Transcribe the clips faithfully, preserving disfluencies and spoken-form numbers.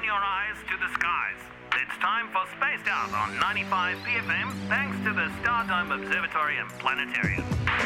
your eyes to the skies. It's time for Spaced Out on ninety-five B F M, thanks to the Stardome Observatory and Planetarium.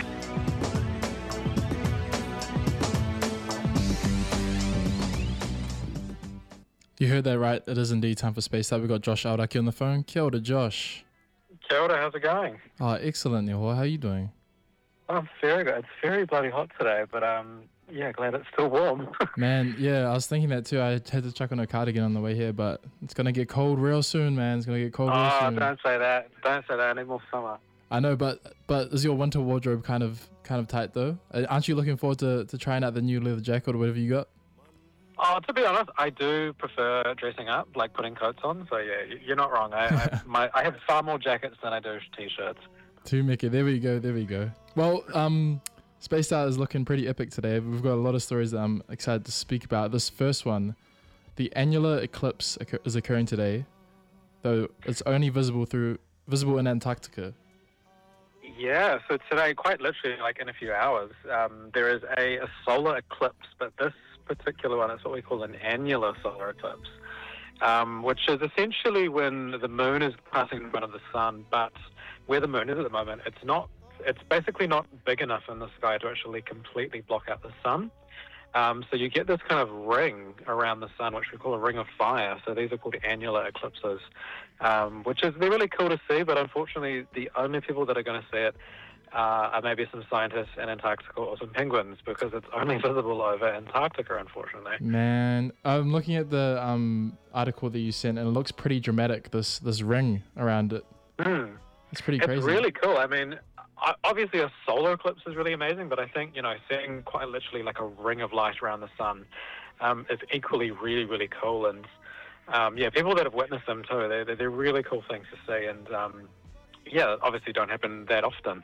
You heard that right. It is indeed time for Spaced Out. We've got Josh Audaki on the phone. Kia ora, Josh. Kia ora, how's it going? Oh, excellent, Niho. How are you doing? Oh, very good. It's very bloody hot today, but um, yeah, glad it's still warm. Man, yeah, I was thinking that too. I had to chuck on a cardigan on the way here, but it's going to get cold real soon, man. It's going to get cold real oh, soon. don't say that. Don't say that. I need more summer. I know, but but is your winter wardrobe kind of kind of tight though? Uh, Aren't you looking forward to, to trying out the new leather jacket or whatever you got? Oh, to be honest, I do prefer dressing up, like putting coats on. So yeah, y- you're not wrong. I I, my, I have far more jackets than I do t-shirts. To Mickey. There we go. There we go. Well, um, Spaced Out is looking pretty epic today. We've got a lot of stories that I'm excited to speak about. This first one, the annular eclipse occur- is occurring today, though it's only visible through visible in Antarctica. Yeah, so today, quite literally, like in a few hours, um, there is a, a solar eclipse, but this particular one is what we call an annular solar eclipse, um, which is essentially when the moon is passing in front of the sun, but where the moon is at the moment, it's not. It's basically not big enough in the sky to actually completely block out the sun. Um, so you get this kind of ring around the sun, which we call a ring of fire. So these are called annular eclipses, um, which is they're really cool to see. But unfortunately, the only people that are going to see it uh, are maybe some scientists in Antarctica or some penguins, because it's only visible over Antarctica, unfortunately. Man, I'm looking at the um, article that you sent, and it looks pretty dramatic. This this ring around it. Mm. It's pretty It's crazy. really cool. I mean, I- obviously a solar eclipse is really amazing, but I think, you know, seeing quite literally like a ring of light around the sun um, is equally really, really cool. And um, yeah, people that have witnessed them too, they're, they're really cool things to see. And um, yeah, obviously don't happen that often.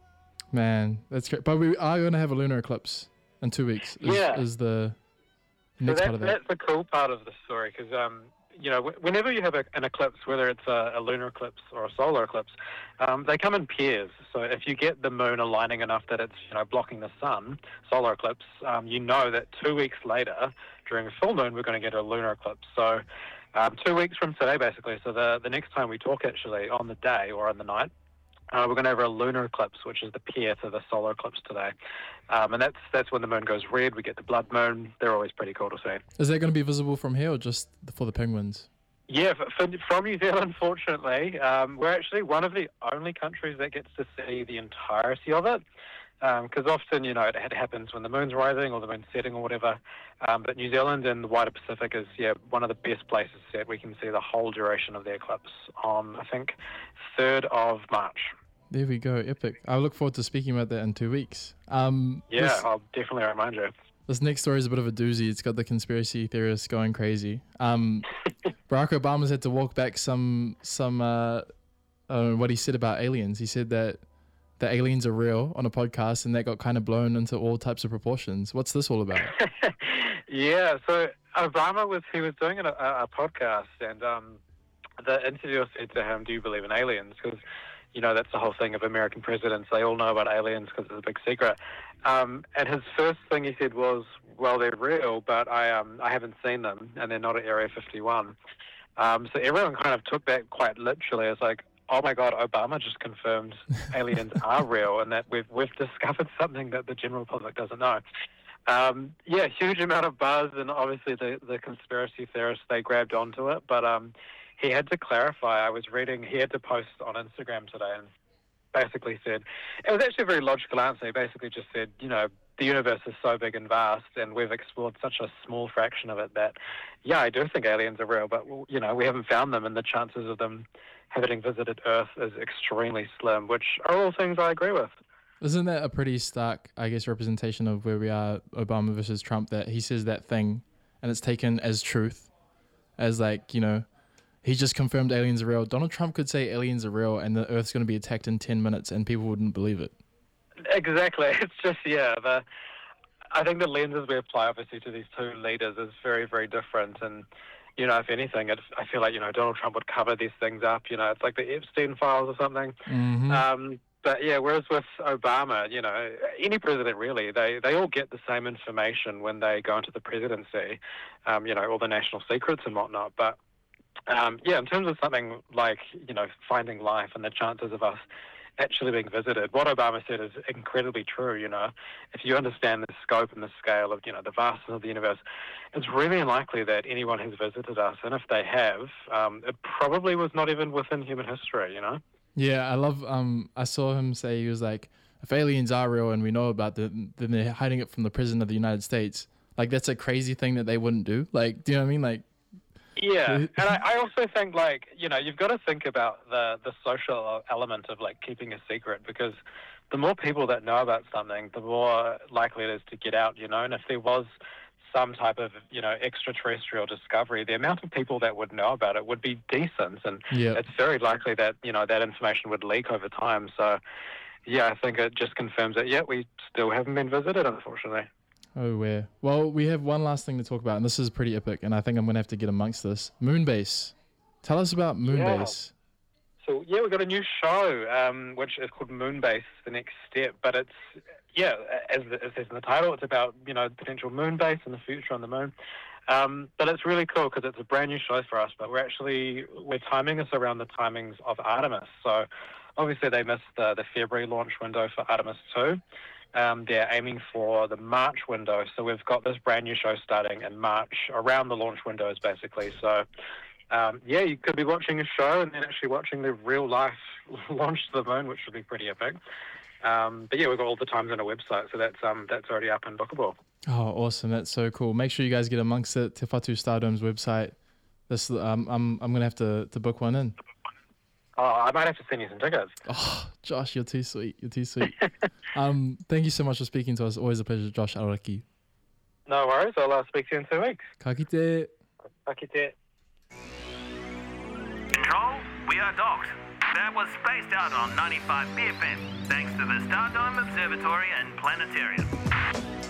Man, that's great. But we are going to have a lunar eclipse in two weeks. Is, Yeah. is the So next that, part of that. that's the cool part of the story, because um, you know, wh- whenever you have a, an eclipse, whether it's a, a lunar eclipse or a solar eclipse, um, they come in pairs. So if you get the moon aligning enough that it's, you know, blocking the sun, solar eclipse, um, you know that two weeks later, during a full moon, we're going to get a lunar eclipse. So um, two weeks from today, basically. So the the next time we talk, actually, on the day or on the night, Uh, we're going to have a lunar eclipse, which is the pair to the solar eclipse today. Um, and that's that's when the moon goes red. We get the blood moon. They're always pretty cool to see. Is that going to be visible from here or just for the penguins? Yeah, for, for, from New Zealand, fortunately, um, we're actually one of the only countries that gets to see the entirety of it. Because often, you know, it, it happens when the moon's rising or the moon's setting or whatever. Um, but New Zealand and the wider Pacific is, yeah, one of the best places that we can see the whole duration of the eclipse on, I think, third of March. There we go, epic. I look forward to speaking about that in two weeks. Um, Yeah, this, I'll definitely remind you. this next story is a bit of a doozy. It's got the conspiracy theorists going crazy. Um, Barack Obama's had to walk back some, some uh, uh, what he said about aliens. He said that the aliens are real on a podcast, and that got kind of blown into all types of proportions. What's this all about? Yeah, so Obama was he was doing a, a podcast, and um, the interviewer said to him, "Do you believe in aliens?" Because you know that's the whole thing of American presidents; they all know about aliens because it's a big secret. Um, and his first thing he said was, "Well, they're real, but I um I haven't seen them, and they're not at Area fifty-one." Um, so everyone kind of took that quite literally. It's like, oh my God, Obama just confirmed aliens are real, and that we've we've discovered something that the general public doesn't know. Um, yeah, huge amount of buzz, and obviously the, the conspiracy theorists, they grabbed onto it, but um, he had to clarify. I was reading, he had to post on Instagram today and basically said, it was actually a very logical answer. He basically just said, you know, the universe is so big and vast, and we've explored such a small fraction of it that, yeah, I do think aliens are real, but, you know, we haven't found them, and the chances of them having visited Earth is extremely slim, which are all things I agree with. Isn't that a pretty stark, I guess, representation of where we are, Obama versus Trump, that he says that thing and it's taken as truth, as like, you know, he just confirmed aliens are real. Donald Trump could say aliens are real and the Earth's going to be attacked in ten minutes and people wouldn't believe it. Exactly. It's just, yeah, the, I think the lenses we apply, obviously, to these two leaders is very, very different. And, you know, if anything, it, I feel like, you know, Donald Trump would cover these things up. You know, it's like the Epstein files or something. Mm-hmm. Um, But yeah, whereas with Obama, you know, any president really, they, they all get the same information when they go into the presidency, um, you know, all the national secrets and whatnot. But um, yeah, in terms of something like, you know, finding life and the chances of us actually being visited, what Obama said is incredibly true. You know, if you understand the scope and the scale of, you know, the vastness of the universe, it's really unlikely that anyone has visited us. And if they have, um, it probably was not even within human history, you know? Yeah, I love. Um, I saw him say, he was like, if aliens are real and we know about them, then they're hiding it from the president of the United States. Like, that's a crazy thing that they wouldn't do. Like, do you know what I mean? Like, yeah, and I, I also think, like, you know, you've got to think about the the social element of like keeping a secret, because the more people that know about something, the more likely it is to get out. You know, and if there was some type of, you know, extraterrestrial discovery, the amount of people that would know about it would be decent, and Yep. it's very likely that, you know, that information would leak over time. So, yeah, I think it just confirms that, yeah, we still haven't been visited, unfortunately. oh, where? Well, we have one last thing to talk about, and this is pretty epic, and I think I'm going to have to get amongst this. Moonbase. Tell us about Moonbase. So, yeah, we've got a new show, um, which is called Moonbase, The Next Step. But it's, yeah, as it says in the title, it's about, you know, potential moon base in the future on the moon. Um, but it's really cool because it's a brand new show for us. But we're actually, we're timing this around the timings of Artemis. So, obviously, they missed the, the February launch window for Artemis two. Um, they're aiming for the March window. So, we've got this brand new show starting in March, around the launch windows, basically. So, Um, yeah, you could be watching a show and then actually watching the real life launch to the moon, which would be pretty epic. Um, but yeah, we've got all the times on our website, so that's um, that's already up and bookable. Oh, awesome! That's so cool. Make sure you guys get amongst it. Te Whatu Stardome's website. This, um, I'm I'm gonna have to, to book one in. Oh, I might have to send you some tickets. Oh, Josh, you're too sweet. You're too sweet. um, thank you so much for speaking to us. Always a pleasure, Josh Araki. No worries. I'll uh, speak to you in two weeks. Ka kite. Akite. Control, we are docked. That was Spaced Out on ninety-five B F M, thanks to the Stardome Observatory and Planetarium.